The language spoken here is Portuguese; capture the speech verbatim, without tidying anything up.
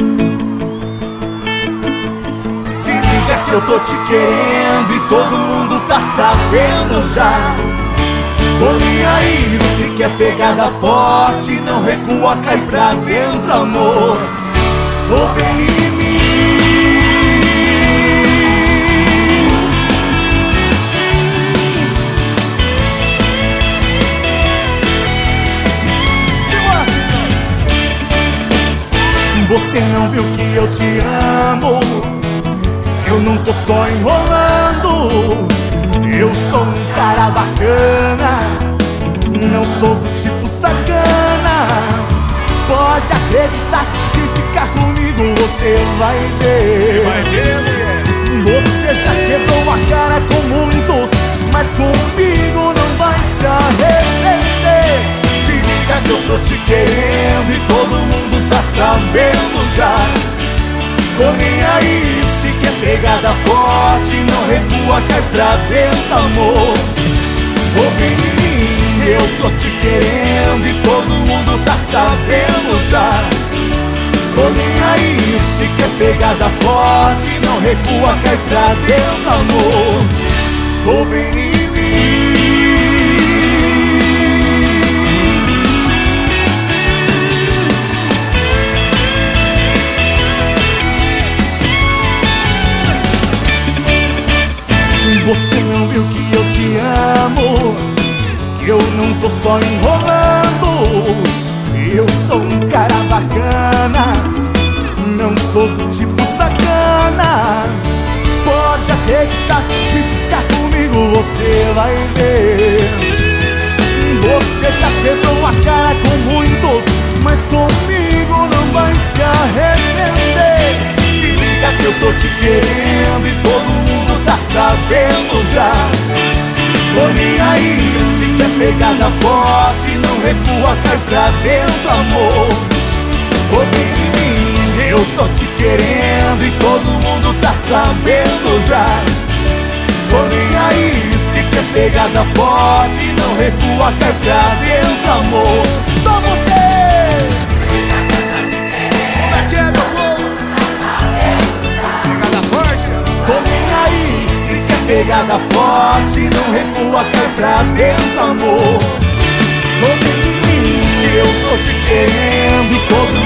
Se liga que eu tô te querendo e todo mundo tá sabendo já. Tô nem aí, se quer pegada forte, não recua, cai pra dentro, amor. Ô, vem em mim. Você não viu que eu te amo? Eu não tô só enrolando. Eu sou um cara bacana, não sou do tipo sacana. Pode acreditar que se ficar comigo você vai ver. Você vai ver, mulher. Você já quebrou a cara com muitos, mas comigo não vai se arrepender. Se liga que eu tô te querendo e todo mundo tá sabendo já. Tô nem aí, se quer pegada forte, não recua, cai pra dentro, amor. Ô, vem em mim, eu tô te querendo e todo mundo tá sabendo já. Tô nem aí, se quer pegada forte, não recua, cai pra dentro, amor. Ô, vem em mim. Você não viu que eu te amo, que eu não tô só enrolando. Eu sou um cara bacana, não sou do tipo sacana. Pode acreditar que se ficar comigo você vai ver. Você já quebrou a cara com muitos, mas comigo não vai se arrepender. Se liga que eu tô te querendo e todo mundo tá sabendo já. Tô nem aí, se quer pegada forte, não recua, cai pra dentro, amor. Ô, vem em mim, eu tô te querendo e todo mundo tá sabendo já. Tô nem aí, se quer pegada forte, não recua, cai pra dentro, amor. Só você! Como é que é, meu povo? Pegada forte. Tô nem aí, se quer pegada forte, não recua, cai pra dentro, amor. Tô nem em mim, eu tô te querendo e todo